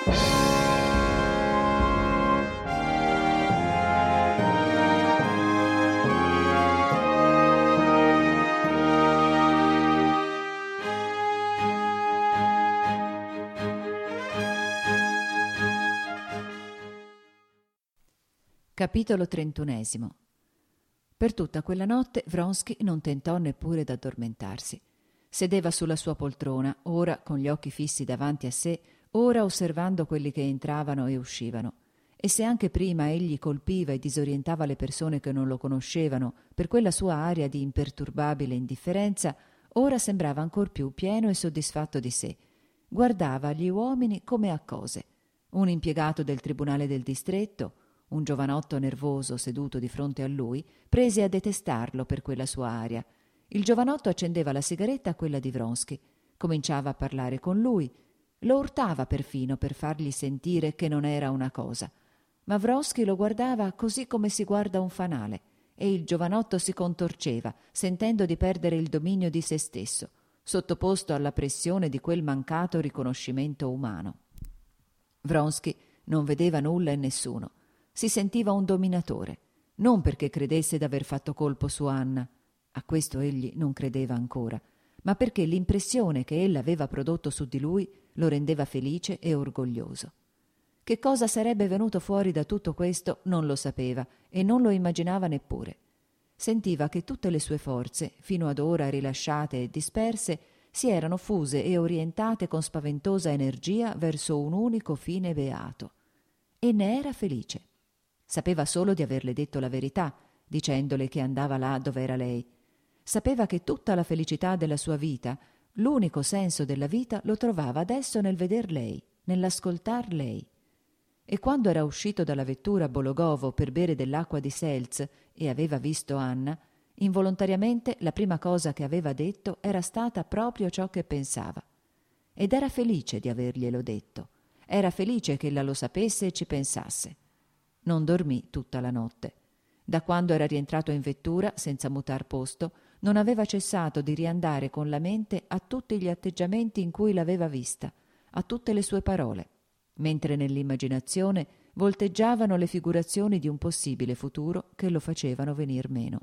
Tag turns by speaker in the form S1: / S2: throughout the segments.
S1: Capitolo 31. Per tutta quella notte Vronsky non tentò neppure d'addormentarsi. Sedeva sulla sua poltrona, ora con gli occhi fissi davanti a sé, ora osservando quelli che entravano e uscivano. E se anche prima egli colpiva e disorientava le persone che non lo conoscevano per quella sua aria di imperturbabile indifferenza, ora sembrava ancor più pieno e soddisfatto di sé. Guardava gli uomini come a cose. Un impiegato del tribunale del distretto, un giovanotto nervoso seduto di fronte a lui, prese a detestarlo per quella sua aria. Il giovanotto accendeva la sigaretta a quella di Vronsky, cominciava a parlare con lui, lo urtava perfino per fargli sentire che non era una cosa. Ma Vronsky lo guardava così come si guarda un fanale, e il giovanotto si contorceva, sentendo di perdere il dominio di se stesso, sottoposto alla pressione di quel mancato riconoscimento umano. Vronsky non vedeva nulla e nessuno. Si sentiva un dominatore, non perché credesse d'aver fatto colpo su Anna, a questo egli non credeva ancora, ma perché l'impressione che ella aveva prodotto su di lui lo rendeva felice e orgoglioso. Che cosa sarebbe venuto fuori da tutto questo non lo sapeva e non lo immaginava neppure. Sentiva che tutte le sue forze, fino ad ora rilasciate e disperse, si erano fuse e orientate con spaventosa energia verso un unico fine beato. E ne era felice. Sapeva solo di averle detto la verità, dicendole che andava là dove era lei. Sapeva che tutta la felicità della sua vita, l'unico senso della vita, lo trovava adesso nel veder lei, nell'ascoltar lei. E quando era uscito dalla vettura a Bologovo per bere dell'acqua di Seltz e aveva visto Anna, involontariamente la prima cosa che aveva detto era stata proprio ciò che pensava. Ed era felice di averglielo detto. Era felice che ella lo sapesse e ci pensasse. Non dormì tutta la notte. Da quando era rientrato in vettura, senza mutar posto, non aveva cessato di riandare con la mente a tutti gli atteggiamenti in cui l'aveva vista, a tutte le sue parole, mentre nell'immaginazione volteggiavano le figurazioni di un possibile futuro che lo facevano venir meno.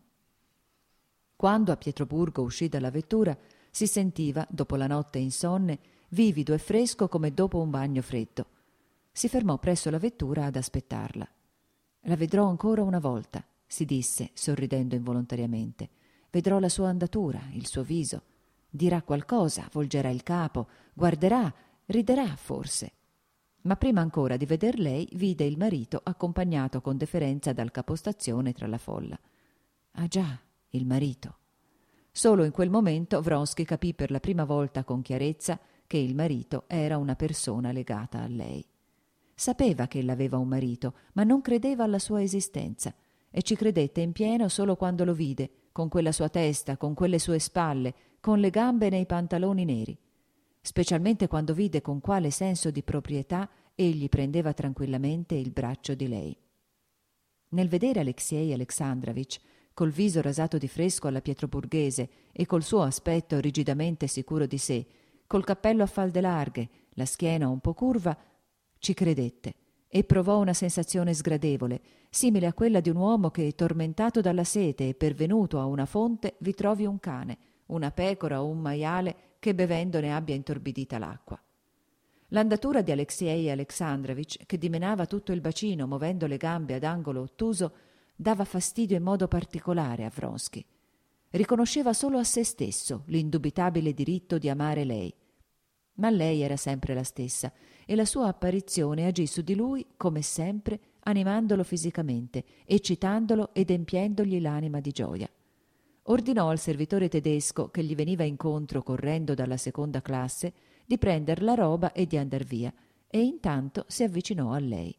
S1: Quando a Pietroburgo uscì dalla vettura, si sentiva, dopo la notte insonne, vivido e fresco come dopo un bagno freddo. Si fermò presso la vettura ad aspettarla. «La vedrò ancora una volta», si disse, sorridendo involontariamente. «Vedrò la sua andatura, il suo viso. Dirà qualcosa, volgerà il capo, guarderà, riderà forse». Ma prima ancora di veder lei, vide il marito accompagnato con deferenza dal capostazione tra la folla. Ah già, il marito. Solo in quel momento Vronsky capì per la prima volta con chiarezza che il marito era una persona legata a lei. Sapeva che ella aveva un marito, ma non credeva alla sua esistenza, e ci credette in pieno solo quando lo vide, con quella sua testa, con quelle sue spalle, con le gambe nei pantaloni neri. Specialmente quando vide con quale senso di proprietà egli prendeva tranquillamente il braccio di lei. Nel vedere Alexei Alexandrovich, col viso rasato di fresco alla pietroburghese e col suo aspetto rigidamente sicuro di sé, col cappello a falde larghe, la schiena un po' curva, ci credette e provò una sensazione sgradevole, simile a quella di un uomo che, tormentato dalla sete e pervenuto a una fonte, vi trovi un cane, una pecora o un maiale che bevendo ne abbia intorbidita l'acqua. L'andatura di Alexei Alexandrovich, che dimenava tutto il bacino muovendo le gambe ad angolo ottuso, dava fastidio in modo particolare a Vronsky. Riconosceva solo a se stesso l'indubitabile diritto di amare lei. Ma lei era sempre la stessa e la sua apparizione agì su di lui, come sempre, animandolo fisicamente, eccitandolo ed empiendogli l'anima di gioia. Ordinò al servitore tedesco che gli veniva incontro correndo dalla seconda classe di prender la roba e di andar via, e intanto si avvicinò a lei.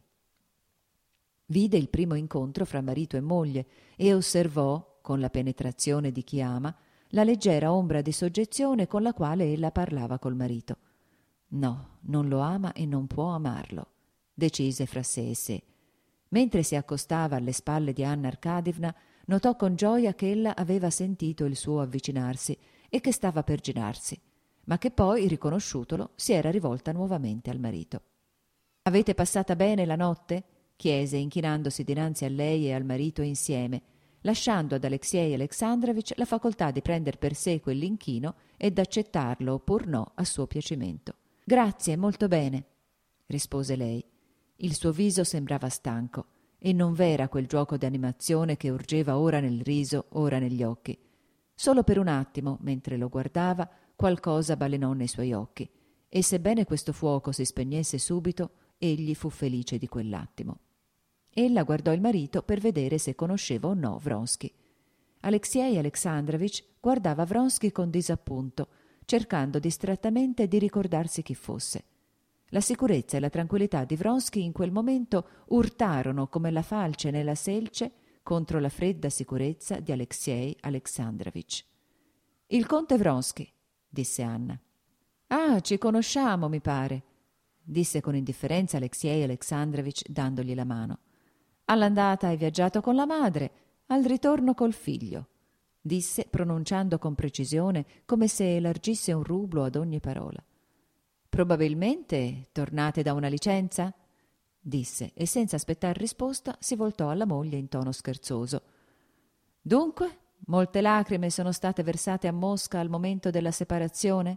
S1: Vide il primo incontro fra marito e moglie e osservò, con la penetrazione di chi ama, la leggera ombra di soggezione con la quale ella parlava col marito. No, non lo ama e non può amarlo, decise fra sé e sé. Mentre si accostava alle spalle di Anna Arkadievna, notò con gioia che ella aveva sentito il suo avvicinarsi e che stava per ginarsi, ma che poi, riconosciutolo, si era rivolta nuovamente al marito. Avete passata bene la notte? Chiese, inchinandosi dinanzi a lei e al marito insieme, lasciando ad Alexei Alexandrovich la facoltà di prender per sé quell'inchino e d'accettarlo oppur no a suo piacimento. Grazie, molto bene, rispose lei. Il suo viso sembrava stanco e non v'era quel giuoco d'animazione che urgeva ora nel riso, ora negli occhi. Solo per un attimo, mentre lo guardava, qualcosa balenò nei suoi occhi, e sebbene questo fuoco si spegnesse subito, egli fu felice di quell'attimo. Ella guardò il marito per vedere se conosceva o no Vronsky. Alexei Alexandrovich guardava Vronsky con disappunto, cercando distrattamente di ricordarsi chi fosse. La sicurezza e la tranquillità di Vronsky in quel momento urtarono come la falce nella selce contro la fredda sicurezza di Alexei Alexandrovich. «Il conte Vronsky», disse Anna. «Ah, ci conosciamo, mi pare», disse con indifferenza Alexei Alexandrovich dandogli la mano. «All'andata hai viaggiato con la madre, al ritorno col figlio», disse pronunciando con precisione come se elargisse un rublo ad ogni parola. «Probabilmente tornate da una licenza?» disse, e senza aspettar risposta si voltò alla moglie in tono scherzoso. «Dunque, molte lacrime sono state versate a Mosca al momento della separazione?»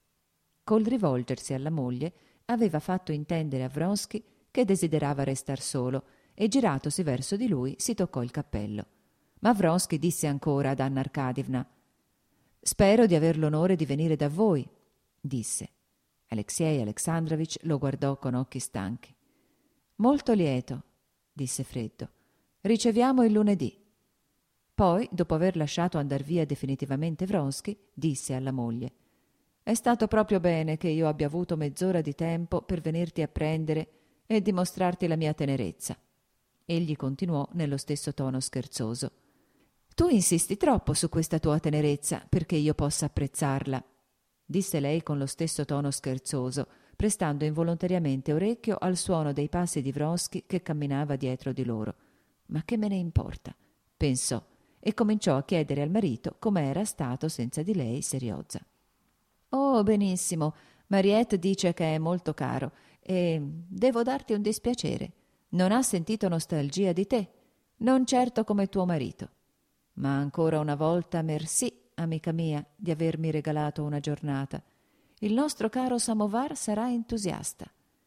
S1: Col rivolgersi alla moglie aveva fatto intendere a Vronsky che desiderava restar solo, e giratosi verso di lui si toccò il cappello. Ma Vronsky disse ancora ad Anna Arkadievna: «Spero di aver l'onore di venire da voi», disse. Alexei Alexandrovich lo guardò con occhi stanchi. «Molto lieto», disse freddo. «Riceviamo il lunedì». Poi, dopo aver lasciato andar via definitivamente Vronsky, disse alla moglie: «È stato proprio bene che io abbia avuto mezz'ora di tempo per venirti a prendere e dimostrarti la mia tenerezza». Egli continuò nello stesso tono scherzoso: «Tu insisti troppo su questa tua tenerezza perché io possa apprezzarla», disse lei con lo stesso tono scherzoso, prestando involontariamente orecchio al suono dei passi di Vronsky che camminava dietro di loro. «Ma che me ne importa?» pensò, e cominciò a chiedere al marito come era stato senza di lei Seriozza. «Oh, benissimo, Mariette dice che è molto caro e devo darti un dispiacere. Non ha sentito nostalgia di te, non certo come tuo marito. Ma ancora una volta merci, amica mia, di avermi regalato una giornata. Il nostro caro Samovar sarà entusiasta».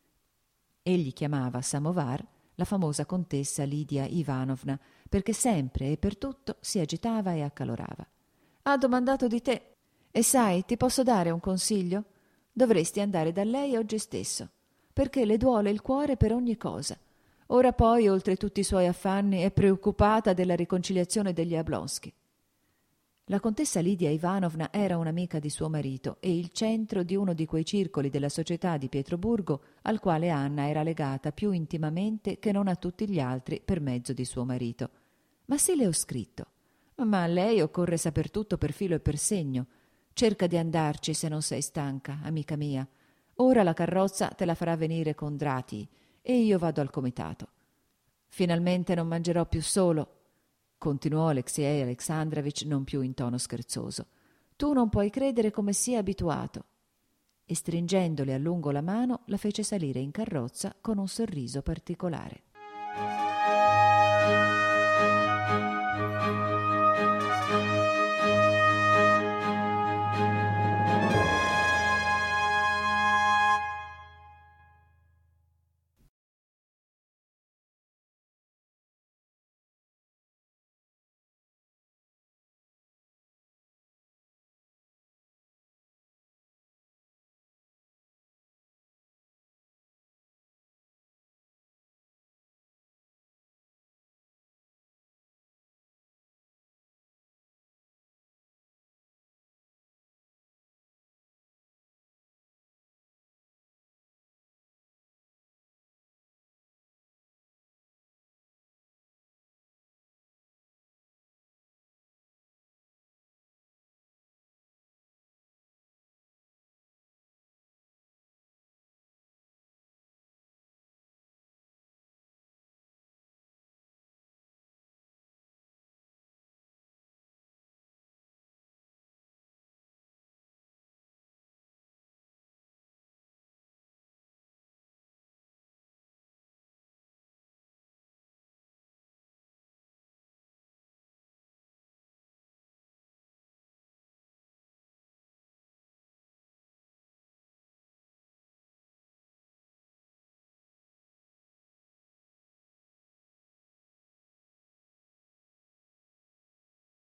S1: Egli chiamava Samovar la famosa contessa Lidia Ivanovna, perché sempre e per tutto si agitava e accalorava. «Ha domandato di te. E sai, ti posso dare un consiglio? Dovresti andare da lei oggi stesso, perché le duole il cuore per ogni cosa. Ora poi, oltre tutti i suoi affanni, è preoccupata della riconciliazione degli Jablonski». La contessa Lidia Ivanovna era un'amica di suo marito e il centro di uno di quei circoli della società di Pietroburgo al quale Anna era legata più intimamente che non a tutti gli altri per mezzo di suo marito. «Ma sì, le ho scritto. Ma a lei occorre saper tutto per filo e per segno. Cerca di andarci se non sei stanca, amica mia. Ora la carrozza te la farà venire con Drati e io vado al comitato. Finalmente non mangerò più solo», continuò Alexei Alexandrovich non più in tono scherzoso. «Tu non puoi credere come sia abituato». E stringendole a lungo la mano la fece salire in carrozza con un sorriso particolare.